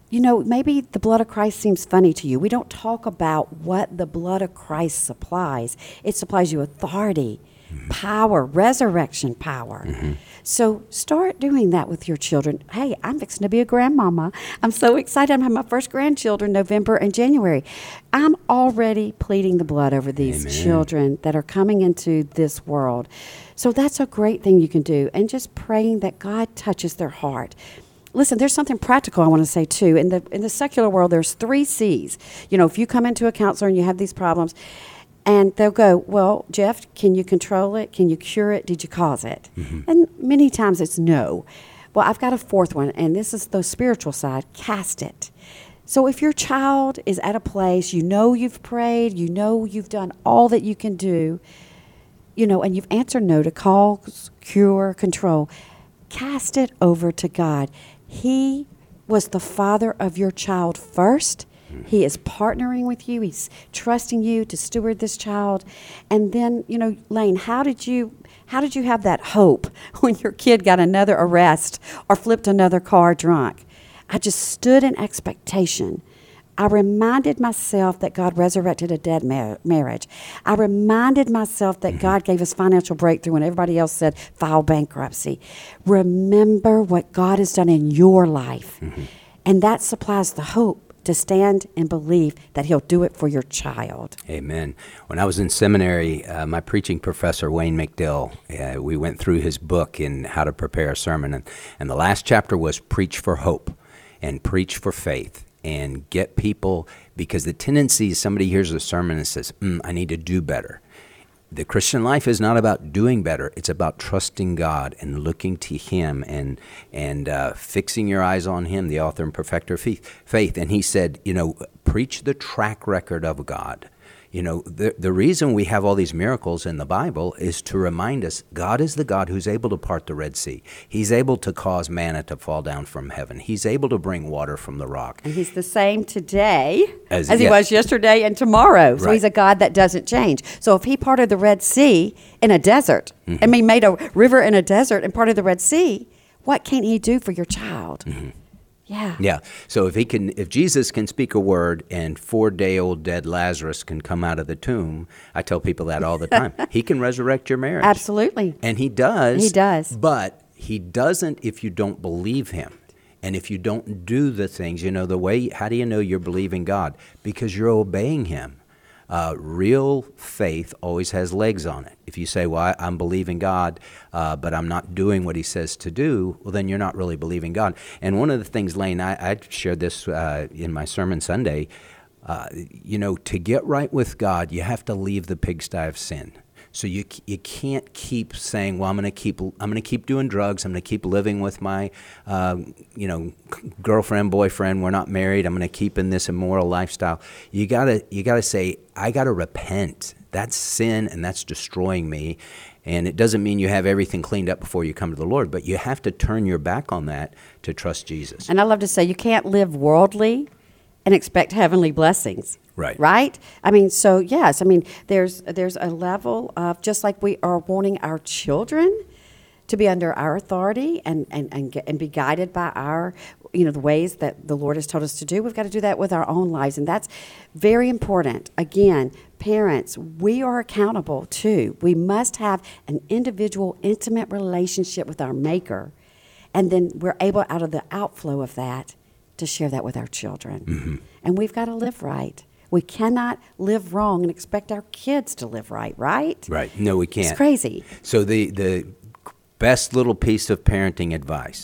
[SPEAKER 2] you know, maybe the blood of Christ seems funny to you. We don't talk about what the blood of Christ supplies. It supplies you authority, mm-hmm. power, resurrection power. Mm-hmm. So start doing that with your children. Hey, I'm fixing to be a grandmama. I'm so excited. I'm having my first grandchildren November and January. I'm already pleading the blood over these Amen. Children that are coming into this world. So that's a great thing you can do. And just praying that God touches their heart. Listen, there's something practical I want to say, too. In the in the secular world, there's three C's. You know, if you come into a counselor and you have these problems, and they'll go, well, Jeff, can you control it? Can you cure it? Did you cause it? Mm-hmm. And many times it's no. Well, I've got a fourth one, and this is the spiritual side. Cast it. So if your child is at a place, you know you've prayed, you know you've done all that you can do, you know, and you've answered no to cause, cure, control, cast it over to God. He was the father of your child first. He is partnering with you. He's trusting you to steward this child. And then, you know, Lane, how did you how did you have that hope when your kid got another arrest or flipped another car drunk? I just stood in expectation. I reminded myself that God resurrected a dead mar- marriage. I reminded myself that God gave us financial breakthrough when everybody else said file bankruptcy. Remember what God has done in your life. Mm-hmm. And that supplies the hope to stand and believe that he'll do it for your child.
[SPEAKER 1] Amen. When I was in seminary, uh, my preaching professor, Wayne McDill, uh, we went through his book in How to Prepare a Sermon. And, and the last chapter was Preach for Hope and Preach for Faith. And get people, because the tendency is somebody hears a sermon and says, mm, I need to do better. The Christian life is not about doing better. It's about trusting God and looking to him and and uh, fixing your eyes on him, the author and perfecter of faith. And he said, you know, preach the track record of God. You know, the the reason we have all these miracles in the Bible is to remind us God is the God who's able to part the Red Sea. He's able to cause manna to fall down from heaven. He's able to bring water from the rock.
[SPEAKER 2] And he's the same today as, as he
[SPEAKER 1] yeah.
[SPEAKER 2] was yesterday and tomorrow. So
[SPEAKER 1] right.
[SPEAKER 2] he's a God that doesn't change. So if he parted the Red Sea in a desert, mm-hmm. I mean, made a river in a desert and parted the Red Sea, what can't he do for your child? Mm-hmm. Yeah.
[SPEAKER 1] Yeah. So if he can, if Jesus can speak a word and four-day-old dead Lazarus can come out of the tomb, I tell people that all the time. He can resurrect your marriage.
[SPEAKER 2] Absolutely.
[SPEAKER 1] And he does.
[SPEAKER 2] He does.
[SPEAKER 1] But he doesn't if you don't believe him. And if you don't do the things, you know, the way, how do you know you're believing God? Because you're obeying him. Uh, real faith always has legs on it. If you say, well, I, I'm believing God, uh, but I'm not doing what he says to do, well, then you're not really believing God. And one of the things, Lane, I, I shared this uh, in my sermon Sunday, uh, you know, to get right with God, you have to leave the pigsty of sin. So you you can't keep saying, well, I'm going to keep I'm going to keep doing drugs. I'm going to keep living with my, uh, you know, girlfriend, boyfriend. We're not married. I'm going to keep in this immoral lifestyle. You gotta you gotta say, I gotta repent. That's sin, and that's destroying me. And it doesn't mean you have everything cleaned up before you come to the Lord, but you have to turn your back on that to trust Jesus.
[SPEAKER 2] And I love to say, you can't live worldly and expect heavenly blessings.
[SPEAKER 1] Right.
[SPEAKER 2] Right? I mean, so yes, I mean, there's there's a level of, just like we are wanting our children to be under our authority and, and, and, get, and be guided by our, you know, the ways that the Lord has told us to do, we've got to do that with our own lives. And that's very important. Again, parents, we are accountable too. We must have an individual, intimate relationship with our Maker. And then we're able, out of the outflow of that, to share that with our children. Mm-hmm. And we've got to live right. We cannot live wrong and expect our kids to live right, right?
[SPEAKER 1] Right. No, we can't.
[SPEAKER 2] It's crazy.
[SPEAKER 1] So the, the best little piece of parenting advice,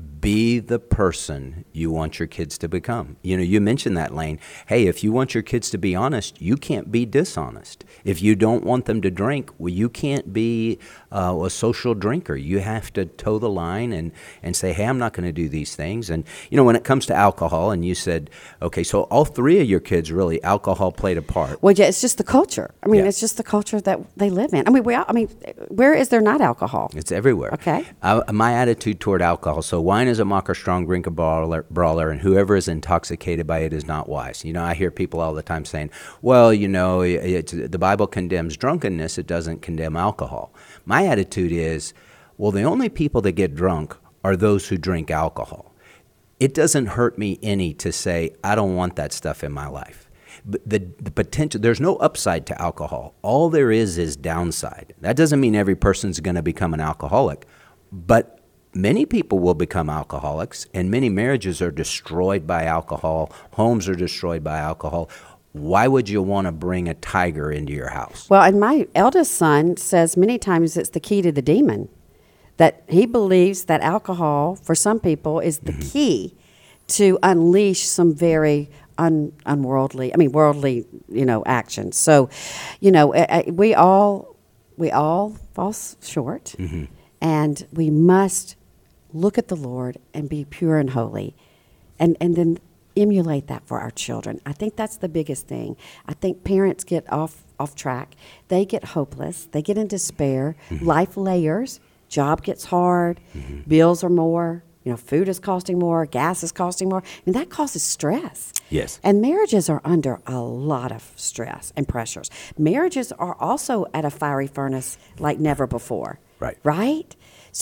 [SPEAKER 1] be the person you want your kids to become. You know, you mentioned that, Lane. Hey, if you want your kids to be honest, you can't be dishonest. If you don't want them to drink, well, you can't be uh, a social drinker. You have to toe the line and, and say, hey, I'm not going to do these things. And, you know, when it comes to alcohol, and you said, okay, so all three of your kids, really, alcohol played a part.
[SPEAKER 2] Well, yeah, it's just the culture. I mean,
[SPEAKER 1] Yeah.
[SPEAKER 2] it's just the culture that they live in. I mean, we, I mean, where is there not alcohol?
[SPEAKER 1] It's everywhere.
[SPEAKER 2] Okay.
[SPEAKER 1] Uh, my attitude toward alcohol, so wine is a mocker, strong drink a brawler, brawler, and whoever is intoxicated by it is not wise. You know, I hear people all the time saying, well, you know, it's, the Bible condemns drunkenness, it doesn't condemn alcohol. My attitude is, well, the only people that get drunk are those who drink alcohol. it doesn't hurt me any to say, I don't want that stuff in my life. But the, the potential, there's no upside to alcohol. All there is is downside. That doesn't mean every person's going to become an alcoholic, but many people will become alcoholics, and many marriages are destroyed by alcohol. Homes are destroyed by alcohol. Why would you want to bring a tiger into your house?
[SPEAKER 2] Well, and my eldest son says many times it's the key to the demon, that he believes that alcohol, for some people, is the mm-hmm. key to unleash some very un, unworldly, I mean, worldly, you know, actions. So, you know, we all, we all fall short, mm-hmm. and we must look at the Lord and be pure and holy, and, and then emulate that for our children. I think that's the biggest thing. I think parents get off off track. They get hopeless. They get in despair. Mm-hmm. Life layers. Job gets hard. Mm-hmm. Bills are more. You know, food is costing more. Gas is costing more. I mean, that causes stress.
[SPEAKER 1] Yes.
[SPEAKER 2] And marriages are under a lot of stress and pressures. Marriages are also at a fiery furnace like never before.
[SPEAKER 1] Right.
[SPEAKER 2] Right?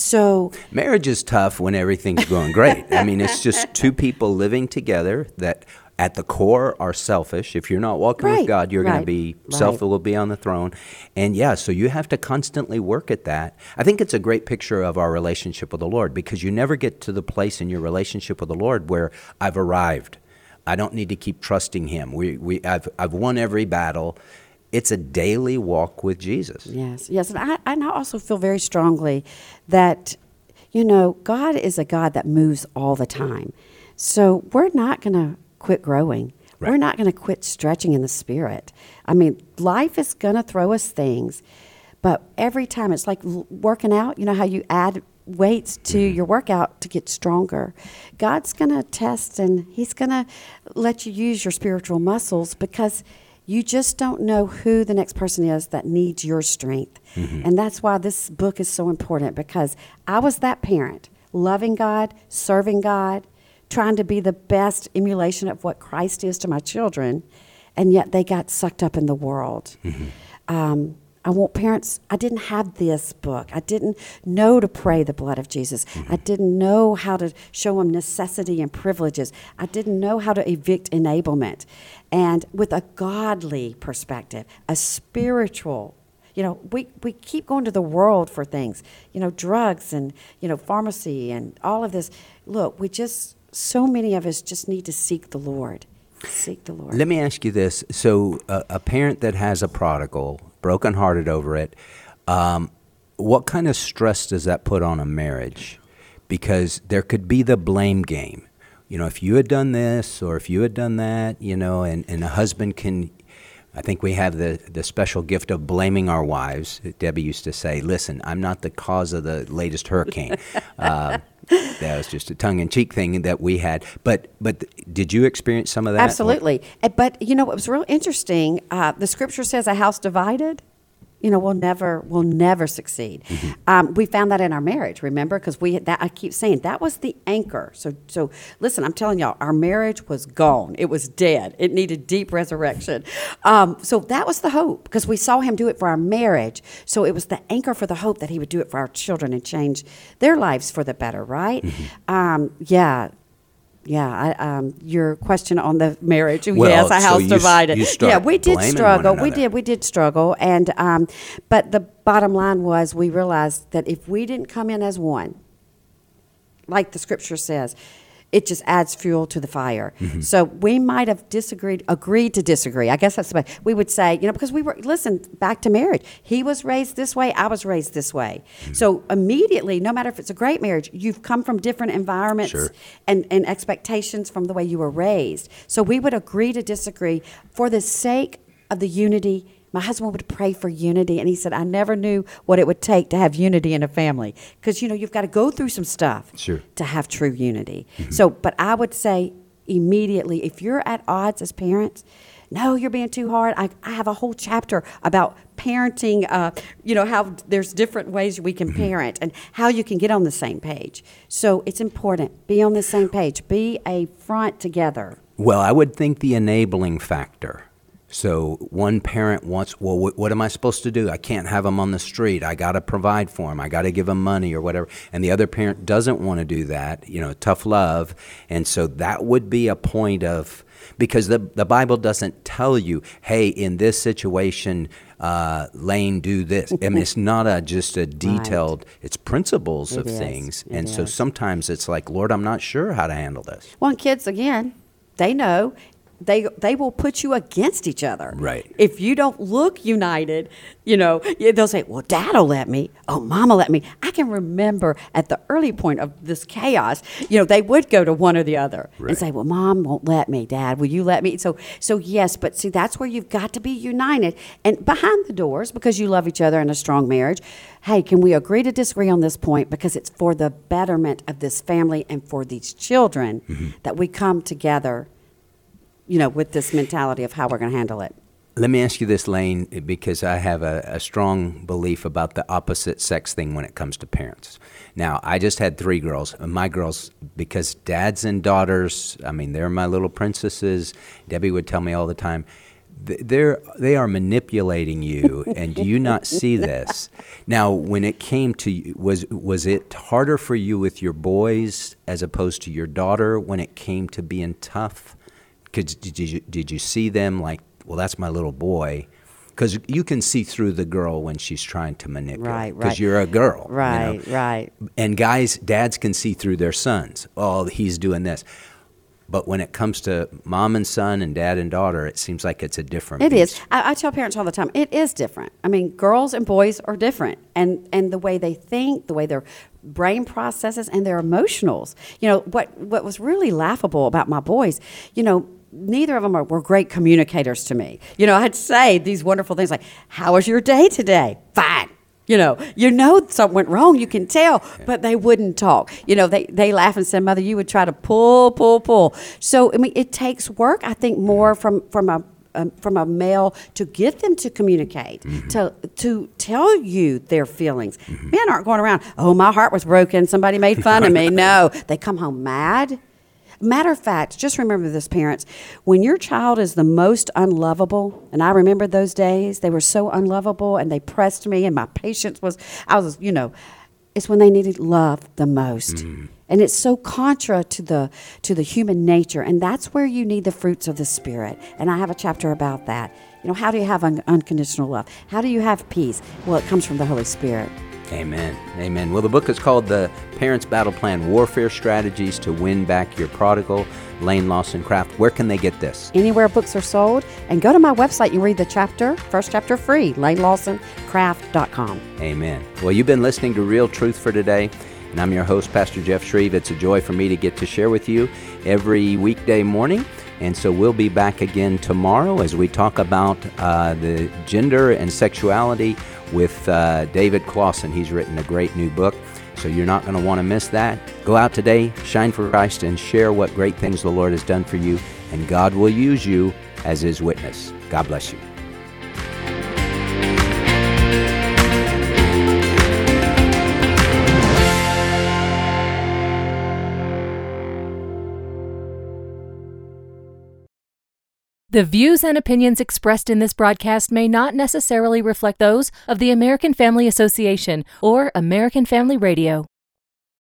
[SPEAKER 2] So
[SPEAKER 1] marriage is tough when everything's going great. I mean, it's just two people living together that at the core are selfish. If you're not walking
[SPEAKER 2] right,
[SPEAKER 1] with God, you're
[SPEAKER 2] right,
[SPEAKER 1] going to be,
[SPEAKER 2] right.
[SPEAKER 1] self will be on the throne. And yeah, so you have to constantly work at that. I think it's a great picture of our relationship with the Lord, because you never get to the place in your relationship with the Lord where I've arrived. I don't need to keep trusting him. We, we, I've, I've won every battle. It's a daily walk with Jesus.
[SPEAKER 2] Yes, yes. And I, and I also feel very strongly that, you know, God is a God that moves all the time. So we're not going to quit growing. Right. We're not going to quit stretching in the Spirit. I mean, life is going to throw us things, but every time it's like working out, you know how you add weights to mm-hmm. your workout to get stronger. God's going to test, and he's going to let you use your spiritual muscles, because you just don't know who the next person is that needs your strength. Mm-hmm. And that's why this book is so important, because I was that parent, loving God, serving God, trying to be the best emulation of what Christ is to my children, and yet they got sucked up in the world. Mm-hmm. Um, I want parents, I didn't have this book. I didn't know to pray the blood of Jesus. Mm-hmm. I didn't know how to show them necessity and privileges. I didn't know how to evict enablement. And with a godly perspective, a spiritual, you know, we, we keep going to the world for things, you know, drugs and, you know, pharmacy and all of this. Look, we just, so many of us just need to seek the Lord. Seek the Lord.
[SPEAKER 1] Let me ask you this. So uh, a parent that has a prodigal, brokenhearted over it, um, what kind of stress does that put on a marriage? Because there could be the blame game. You know, if you had done this or if you had done that, you know, and, and a husband can, I think we have the, the special gift of blaming our wives. Debbie used to say, listen, I'm not the cause of the latest hurricane. uh, that was just a tongue-in-cheek thing that we had. But but did you experience some of that?
[SPEAKER 2] Absolutely. Or? But, you know, it was real interesting. Uh, the scripture says a house divided, you know, will never will never succeed. Mm-hmm. Um, we found that in our marriage, remember? Because we that I keep saying that was the anchor. So so listen, I'm telling y'all, our marriage was gone. It was dead. It needed deep resurrection. Um, so that was the hope, because we saw him do it for our marriage. So it was the anchor for the hope that he would do it for our children and change their lives for the better, right? Mm-hmm. Um, yeah. Yeah, I, um, your question on the marriage.
[SPEAKER 1] Well,
[SPEAKER 2] yes, a house
[SPEAKER 1] so you,
[SPEAKER 2] divided.
[SPEAKER 1] You
[SPEAKER 2] yeah, we did struggle.
[SPEAKER 1] We
[SPEAKER 2] did. We did struggle, and um, but the bottom line was we realized that if we didn't come in as one, like the scripture says, it just adds fuel to the fire. Mm-hmm. So we might have disagreed, agreed to disagree. I guess that's the way we would say, you know, because we were, listen, back to marriage. He was raised this way. I was raised this way. Mm-hmm. So immediately, no matter if it's a great marriage, you've come from different environments
[SPEAKER 1] sure.
[SPEAKER 2] and, and expectations from the way you were raised. So we would agree to disagree for the sake of the unity. My husband would pray for unity, and he said, I never knew what it would take to have unity in a family. Because, you know, you've got to go through some stuff
[SPEAKER 1] sure.
[SPEAKER 2] to have true unity. Mm-hmm. So, but I would say immediately, if you're at odds as parents, no, you're being too hard. I, I have a whole chapter about parenting, uh, you know, how there's different ways we can mm-hmm. parent and how you can get on the same page. So it's important. Be on the same page. Be a front together.
[SPEAKER 1] Well, I would think the enabling factor So one parent wants, well, wh- what am I supposed to do? I can't have them on the street. I got to provide for them. I got to give them money or whatever. And the other parent doesn't want to do that, you know, tough love. And so that would be a point of, because the, the Bible doesn't tell you, hey, in this situation, uh, Lane, do this. I mean, it's not a, just a detailed, right. It's principles
[SPEAKER 2] it
[SPEAKER 1] of
[SPEAKER 2] is.
[SPEAKER 1] things.
[SPEAKER 2] It
[SPEAKER 1] and
[SPEAKER 2] is.
[SPEAKER 1] so sometimes it's like, Lord, I'm not sure how to handle this.
[SPEAKER 2] Well, and kids, again, they know. They they will put you against each other.
[SPEAKER 1] Right.
[SPEAKER 2] If you don't look united, you know, they'll say, well, Dad'll let me. Oh, Mama let me. I can remember at the early point of this chaos, you know, they would go to one or the other
[SPEAKER 1] right.
[SPEAKER 2] and say, well, Mom won't let me. Dad, will you let me? So, so yes, but see, that's where you've got to be united. And behind the doors, because you love each other in a strong marriage, hey, can we agree to disagree on this point? Because it's for the betterment of this family and for these children mm-hmm. that we come together, you know, with this mentality of how we're going to handle it.
[SPEAKER 1] Let me ask you this, Lane, because I have a, a strong belief about the opposite sex thing when it comes to parents. Now, I just had three girls. My girls, because dads and daughters, I mean, they're my little princesses. Debbie would tell me all the time, they're, they are manipulating you, and do you not see this? Now, when it came to, was was it harder for you with your boys as opposed to your daughter when it came to being tough? Cause did you did you see them like, well, that's my little boy? Because you can see through the girl when she's trying to manipulate.
[SPEAKER 2] Right, right.
[SPEAKER 1] Because you're a girl.
[SPEAKER 2] Right,
[SPEAKER 1] you know?
[SPEAKER 2] right.
[SPEAKER 1] And guys, dads can see through their sons. Oh, he's doing this. But when it comes to mom and son and dad and daughter, it seems like it's a different
[SPEAKER 2] It
[SPEAKER 1] beast.
[SPEAKER 2] is. I, I tell parents all the time, it is different. I mean, girls and boys are different. And, and the way they think, the way their brain processes, and their emotionals. You know, what, what was really laughable about my boys, you know, neither of them are, were great communicators to me. You know, I'd say these wonderful things like, how was your day today? Fine. You know, you know something went wrong, you can tell, but they wouldn't talk. You know, they, they laugh and say, Mother, you would try to pull, pull, pull. So, I mean, it takes work, I think, more from, from a um, from a male to get them to communicate, mm-hmm. to to tell you their feelings. Mm-hmm. Men aren't going around, oh, my heart was broken, somebody made fun of me. No, they come home mad. Matter of fact, just remember this, parents, when your child is the most unlovable, and I remember those days, they were so unlovable and they pressed me and my patience was, I was, you know, it's when they needed love the most. Mm-hmm. And it's so contra to the to the human nature, and that's where you need the fruits of the Spirit. And I have a chapter about that. You know, how do you have un- unconditional love? How do you have peace? Well, it comes from the Holy Spirit.
[SPEAKER 1] Amen. Amen. Well, the book is called The Parents' Battle Plan, Warfare Strategies to Win Back Your Prodigal, Lane Lawson Craft. Where can they get this?
[SPEAKER 2] Anywhere books are sold. And go to my website. You read the chapter, first chapter free, lane lawson craft dot com.
[SPEAKER 1] Amen. Well, you've been listening to Real Truth for Today, and I'm your host, Pastor Jeff Shreve. It's a joy for me to get to share with you every weekday morning. And so we'll be back again tomorrow as we talk about uh, the gender and sexuality with uh, David Clausen. He's written a great new book, so you're not going to want to miss that. Go out today, shine for Christ, and share what great things the Lord has done for you, and God will use you as His witness. God bless you.
[SPEAKER 3] The views and opinions expressed in this broadcast may not necessarily reflect those of the American Family Association or American Family Radio.